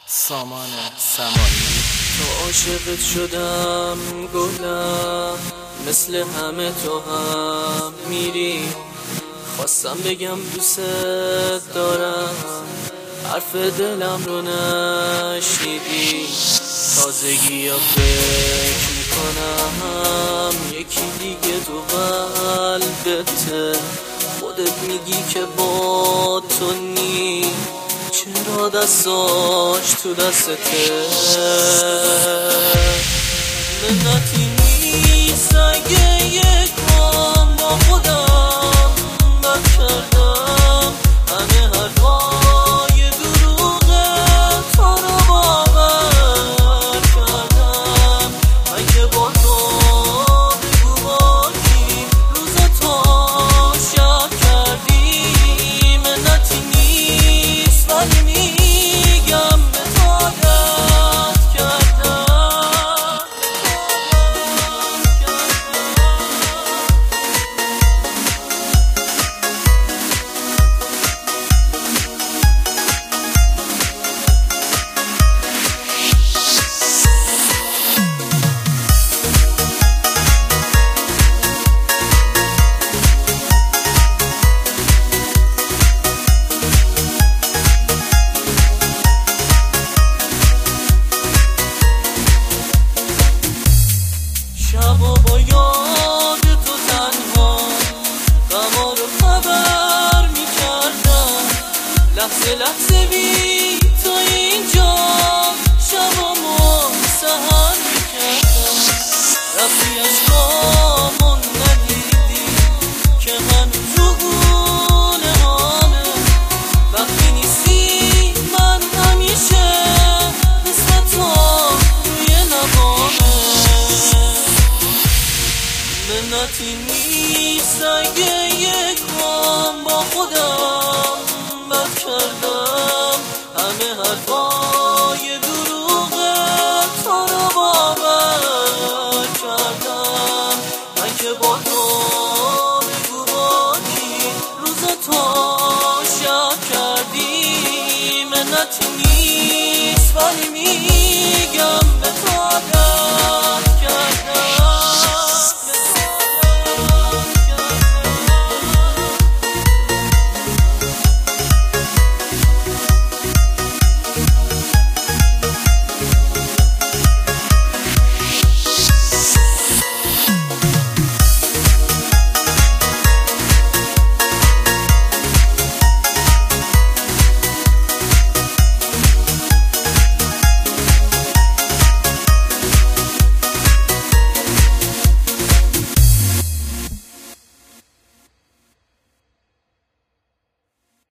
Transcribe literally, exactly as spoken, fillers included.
سامان سمایی. تو عاشقت شدم گلم، مثل همه تو هم میری. خواستم بگم دوست دارم، حرف دلم رو نشنیدی. تازگی یا فکر میکنم یکی دیگه تو قلبته. خودت میگی که با تو نی، چرا دستاش تو دستته؟ منتی نیست اگه یک بام با خودم بد کردم. همه حرفای دروغه تو رو باور کردم. اگه با تو بگو باکی روزا تو شب کردی. منتی نیست ولی میگم به تو عادت کردم. شبا با یاد تو تنها غما رو خبر میکردم. لحظه لحظه بی تو اینجا شبامو سهر میکردم. رفتی از کامون ندیدی که من تو گونه مانه. وقتی نیستی من همیشه مثل تو روی لبامه. منتی نیست اگه یک بام با خودم بد کردم. همه حرفای دروغه تو رو باور کردم. اگه با تو بگو بادی روزا تو شب کردی. منتی نیست ولی میگم